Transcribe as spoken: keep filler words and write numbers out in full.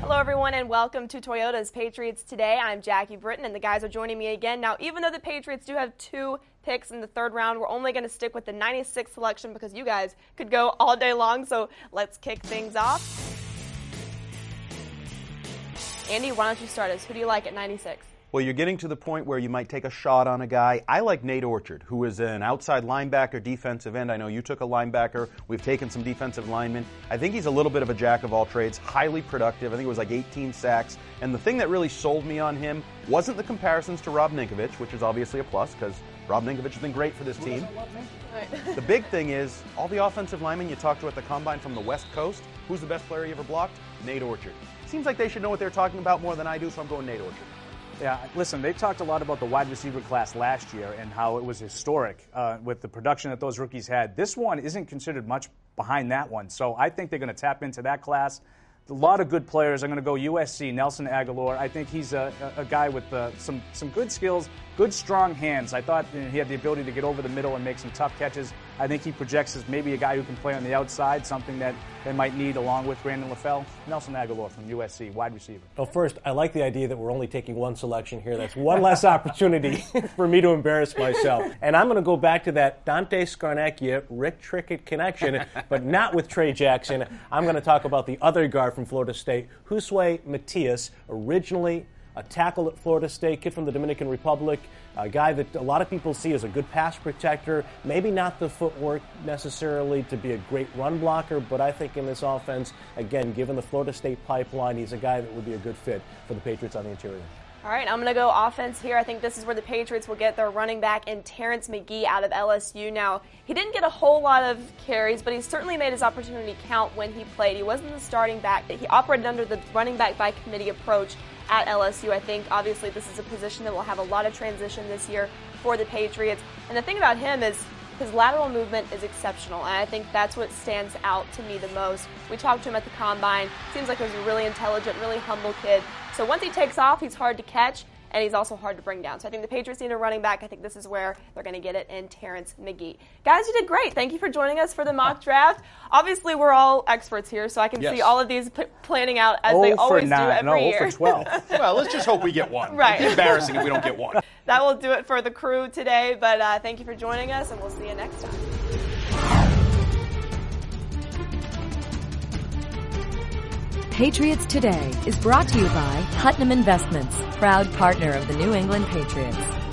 Hello, everyone, and welcome to Toyota's Patriots Today. I'm Jackie Britton, and the guys are joining me again. Now, even though the Patriots do have two picks in the third round, we're only going to stick with the ninety-sixth selection because you guys could go all day long, so let's kick things off. Andy, why don't you start us? Who do you like at ninety-six? Well, you're getting to the point where you might take a shot on a guy. I like Nate Orchard, who is an outside linebacker, defensive end. I know you took a linebacker. We've taken some defensive linemen. I think he's a little bit of a jack of all trades, highly productive. I think it was like eighteen sacks. And the thing that really sold me on him wasn't the comparisons to Rob Ninkovich, which is obviously a plus because Rob Ninkovich has been great for this team. The big thing is all the offensive linemen you talked to at the Combine from the West Coast, who's the best player you ever blocked? Nate Orchard. Seems like they should know what they're talking about more than I do, so I'm going Nate Orchard. Yeah, listen, they talked a lot about the wide receiver class last year and how it was historic uh, with the production that those rookies had. This one isn't considered much behind that one, so I think they're going to tap into that class. A lot of good players. I'm going to go U S C, Nelson Aguilar. I think he's a, a guy with uh, some, some good skills, good, strong hands. I thought you know, he had the ability to get over the middle and make some tough catches. I think he projects as maybe a guy who can play on the outside, something that they might need along with Brandon LaFell. Nelson Aguilar from U S C, wide receiver. Well, first, I like the idea that we're only taking one selection here. That's one less opportunity for me to embarrass myself. And I'm going to go back to that Dante Scarnecchia, Rick Trickett connection, but not with Trey Jackson. I'm going to talk about the other guard from Florida State, Josue Matias, originally a tackle at Florida State, kid from the Dominican Republic, a guy that a lot of people see as a good pass protector, maybe not the footwork necessarily to be a great run blocker, but I think in this offense, again, given the Florida State pipeline, he's a guy that would be a good fit for the Patriots on the interior. All right, I'm going to go offense here. I think this is where the Patriots will get their running back in Terrence McGee out of L S U. Now, he didn't get a whole lot of carries, but he certainly made his opportunity count when he played. He wasn't the starting back. He operated under the running back by committee approach at L S U. I think, obviously, this is a position that will have a lot of transition this year for the Patriots. And the thing about him is his lateral movement is exceptional, and I think that's what stands out to me the most. We talked to him at the Combine. Seems like he was a really intelligent, really humble kid. So once he takes off, he's hard to catch, and he's also hard to bring down. So I think the Patriots need a running back. I think this is where they're going to get it in Terrence McGee. Guys, you did great. Thank you for joining us for the mock draft. Obviously, we're all experts here, so I can yes. see all of these p- planning out as they always nine. do every no, year. oh for twelve. Well, let's just hope we get one. Right. It'd be embarrassing if we don't get one. That will do it for the crew today, but uh, thank you for joining us, and we'll see you next time. Patriots Today is brought to you by Putnam Investments, proud partner of the New England Patriots.